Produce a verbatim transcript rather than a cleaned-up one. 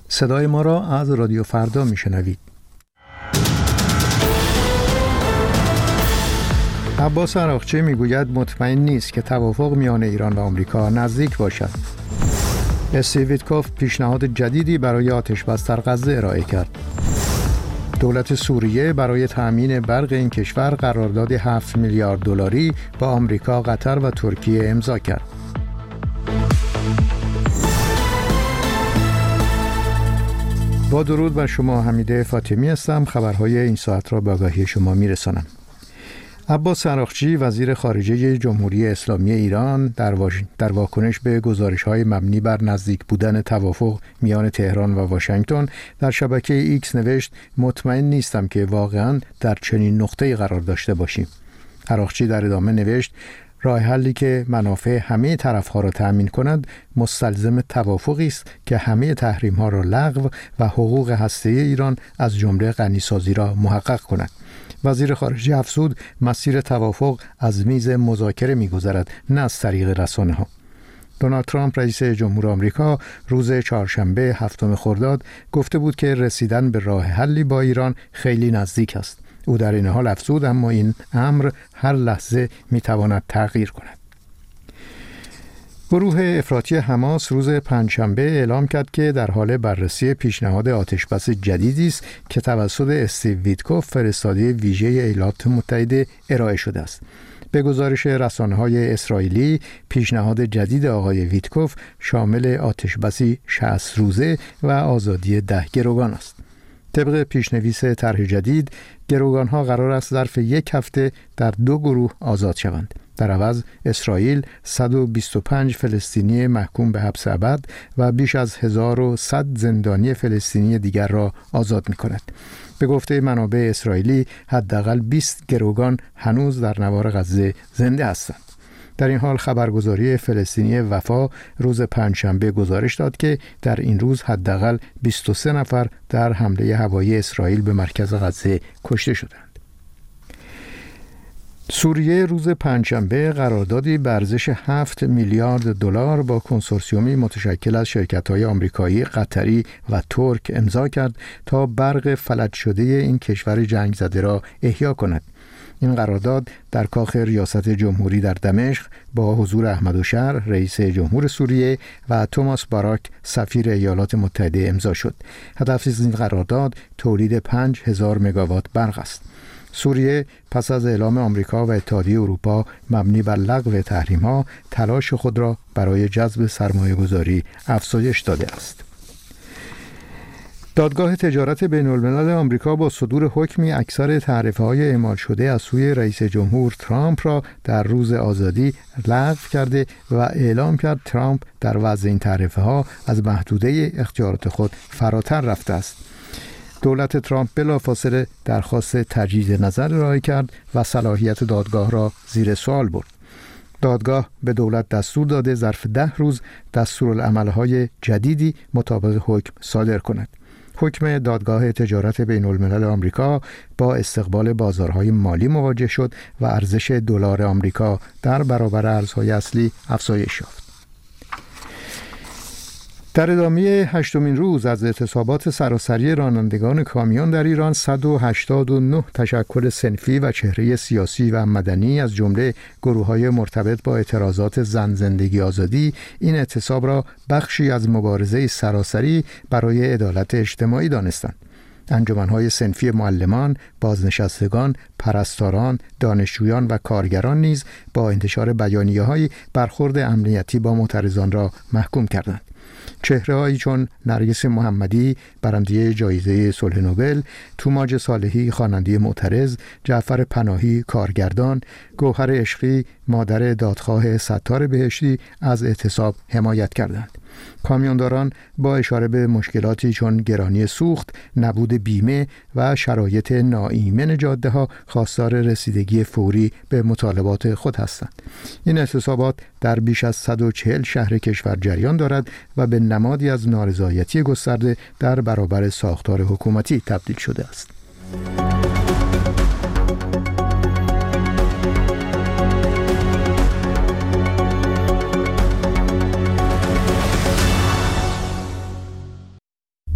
صدای ما را از رادیو فردا میشنوید. عباس عراقچی میگوید مطمئن نیست که توافق میان ایران و آمریکا نزدیک باشد. استیو ویتکوف پیشنهاد جدیدی برای آتش‌بس در غزه ارائه کرد. دولت سوریه برای تأمین برق این کشور قرارداد هفت میلیارد دلاری با آمریکا، قطر و ترکیه امضا کرد. با درود بر شما، حمیده فاطمی هستم. خبرهای این ساعت را به آگاهی شما میرسانم. عباس عراقچی وزیر خارجه جمهوری اسلامی ایران در, واش... در واکنش به گزارش‌های مبنی بر نزدیک بودن توافق میان تهران و واشنگتن در شبکه ایکس نوشت مطمئن نیستم که واقعاً در چنین نقطه‌ای قرار داشته باشیم. عراقچی در ادامه نوشت راه حلی که منافع همه طرف‌ها را تأمین کند مستلزم توافقی است که همه تحریم‌ها را لغو و حقوق هسته‌ای ایران از جمله غنیسازی را محقق کند. وزیر خارجه افزود مسیر توافق از میز مذاکره می‌گذرد، نه از طریق رسانه‌ها. دونالد ترامپ رئیس جمهور آمریکا روز چهارشنبه هفتم خرداد گفته بود که رسیدن به راه حلی با ایران خیلی نزدیک است. او در این حال افزود اما این امر هر لحظه می‌تواند تغییر کند. گروه افراطی حماس روز پنجشنبه اعلام کرد که در حال بررسی پیشنهاد آتش‌بس جدیدی است که توسط استیو ویتکوف فرستاده ویژه ایالات متحده ارائه شده است. به گزارش رسانه‌های اسرائیلی، پیشنهاد جدید آقای ویتکوف شامل آتش‌بسی شصت روزه و آزادی ده گروگان است. طبق پیشنویس طرح جدید، گروگان‌ها قرار است ظرف یک هفته در دو گروه آزاد شوند. در عوض اسرائیل صد و بیست و پنج فلسطینی محکوم به حبس ابد و بیش از هزار و صد زندانی فلسطینی دیگر را آزاد می‌کند. به گفته منابع اسرائیلی حداقل بیست گروگان هنوز در نوار غزه زنده هستند. در این حال خبرگزاری فلسطینی وفا روز پنجشنبه گزارش داد که در این روز حداقل بیست و سه نفر در حمله هوایی اسرائیل به مرکز غزه کشته شدند. سوریه روز پنجشنبه قراردادی به ارزش هفت میلیارد دلار با کنسورسیومی متشکل از شرکت‌های آمریکایی، قطری و ترک امضا کرد تا برق فلج شده این کشور جنگ زده را احیا کند. این قرارداد در کاخ ریاست جمهوری در دمشق با حضور احمدالشهر رئیس جمهور سوریه و توماس باراک سفیر ایالات متحده امضا شد. هدف از این قرارداد تولید پنج هزار مگاوات برق است. سوریه پس از اعلام آمریکا و اتحادیه اروپا مبنی بر لغو تحریم‌ها تلاش خود را برای جذب سرمایه‌گذاری افزایش داده است. دادگاه تجارت بین‌الملل آمریکا با صدور حکمی اکثر تعرفه‌های اعمال شده از سوی رئیس جمهور ترامپ را در روز آزادی لغو کرده و اعلام کرد ترامپ در وضع این تعرفه‌ها از محدوده اختیارات خود فراتر رفته است. دولت ترامپ بلافاصله درخواست تجدید نظر ارائه کرد و صلاحیت دادگاه را زیر سوال برد. دادگاه به دولت دستور داده ظرف ده روز دستورالعمل‌های جدیدی مطابق حکم صادر کند. حکم دادگاه تجارت بین‌الملل آمریکا با استقبال بازارهای مالی مواجه شد و ارزش دلار آمریکا در برابر ارزهای اصلی افزایش یافت. در ادامه هشتمین روز از اعتصابات سراسری رانندگان کامیون در ایران، صد و هشتاد و نه تشکل صنفی و چهره سیاسی و مدنی از جمله گروه‌های مرتبط با اعتراضات زن زندگی آزادی این اعتصاب را بخشی از مبارزه سراسری برای عدالت اجتماعی دانستند. انجمن‌های صنفی معلمان، بازنشستگان، پرستاران، دانشجویان و کارگران نیز با انتشار بیانیه‌های برخورد امنیتی با معترضان را محکوم کردند. چهره‌هایی چون نرگس محمدی برنده جایزه صلح نوبل، توماج صالحی خواننده معترض، جعفر پناهی کارگردان، گوهر عشقی مادر دادخواه ستار بهشتی از اعتصاب حمایت کردند. کامیونداران با اشاره به مشکلاتی چون گرانی سوخت، نبود بیمه و شرایط ناایمن جاده‌ها خواستار رسیدگی فوری به مطالبات خود هستند. این اعتصابات در بیش از صد و چهل شهر کشور جریان دارد و به نمادی از نارضایتی گسترده در برابر ساختار حکومتی تبدیل شده است.